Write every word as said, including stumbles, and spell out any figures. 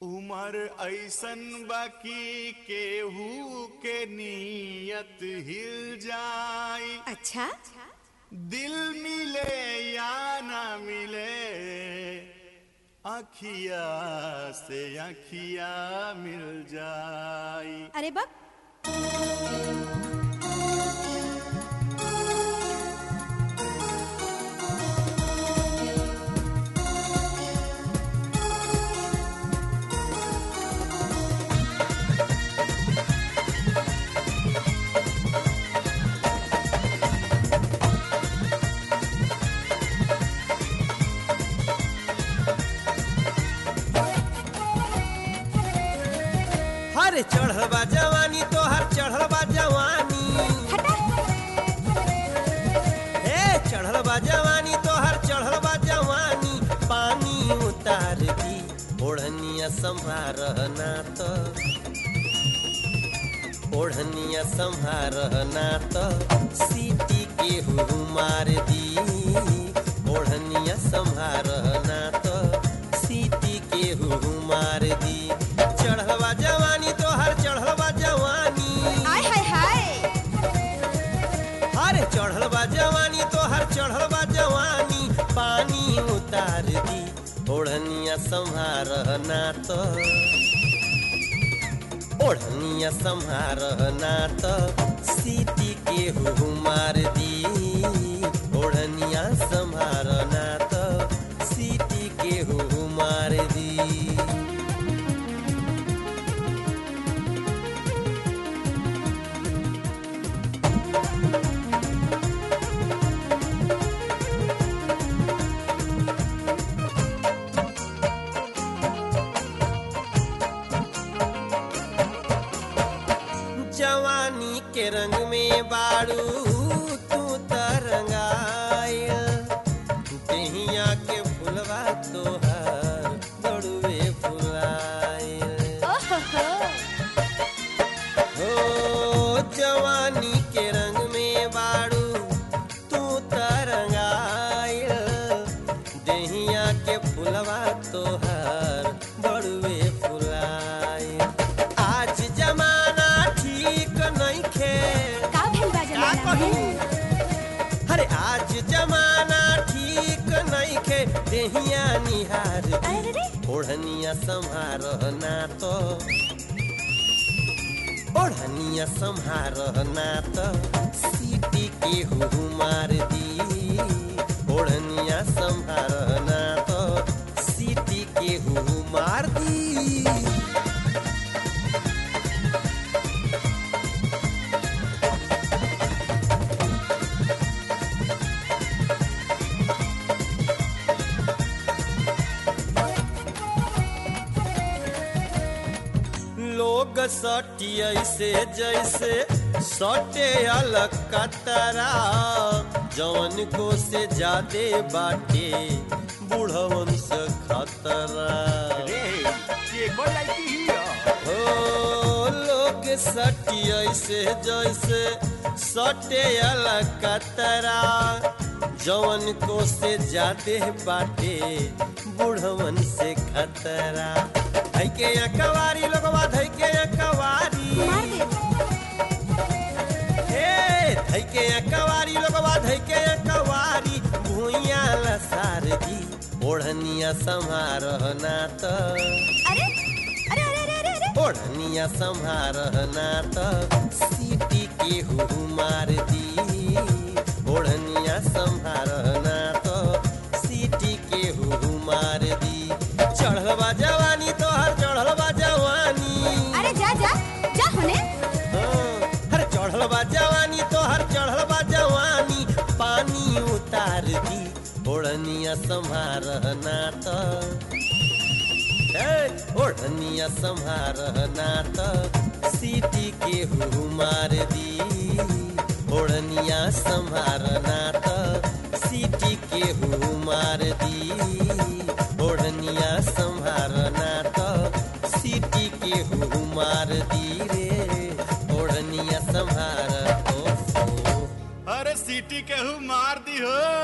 उमर ऐसन बाकी केहू के नियत हिल जाई। अच्छा दिल मिले या ना मिले अखिया से अखिया मिल जाई। अरे बाप हरे चढ़ल बा जवानी तोहर चढ़ल बा जवानी हे चढ़ल बा जवानी तोहर चढ़ल बा जवानी पानी उतार दी ओढ़निया संभारना तो ओढ़निया संभारना तो सीटी के हु मार दी ओढ़निया संभारना तो सीटी के हु मार दी चढ़वा जवानी तोहर चढ़वा जवानी हाय हाय हाय अरे चढ़वा जवानी तोहर चढ़वा जवानी पानी उतार दी ओढ़निया संभारना तो ओढ़निया संभारना तो सीटी के हु मार दी ओढ़निया संभारना तो सीटी के हु मार दी। जवानी के रंग में बाड़ू तू तरंगायल देहिया के फुलवा तोहर बड़ुए फुलायल हो जवानी के रंग में बाड़ू तू तरंगायल देहिया के फुलवा तोहर बड़ुए फुलायल आज जमाना नहीं खे का भेल बा जमाना में? अरे आज जमाना ठीक नहीं खे देहिया निहार अरे रे ओढ़निया संभारना तो ओढ़निया संभारना तो सीटी के हु मार दी ओढ़निया संभारना तो सीटी के हु मार दी। लोग सटी ऐसे जैसे सटे अलग कतरा जवन को से जादे बाटे बुढ़वन से खतरा हो लोग सटी ऐसे जैसे सटे अलग कतरा जवन को से जादे बाटे बुढ़वन से खतरा धैके या कवारी लोगवा धैके या कवारी हे धैके या कवारी लोगवा धैके या कवारी भुइया लसार दी ओढ़निया संभारना तो अरे अरे अरे अरे अरे ओढ़निया संभारना तो सीटी के हु मार दी ओढ़निया संभारना तो सीटी के हु मार दी चढ़वा जवानी तोहर चढ़वा जवानी अरे जा जा जा होने हर चढ़वा जवानी तोहर चढ़वा जवानी पानी उतार दी ओढ़निया संभारना तो ओढ़निया संभारना तो सीटी के हु मार दी ओढ़निया संभारना तो सीटी के हु मार दी ओढ़निया संभारना तो सीटी के हु मार दी रे ओढ़निया संभार तो अरे सीटी केहू मार दी हो।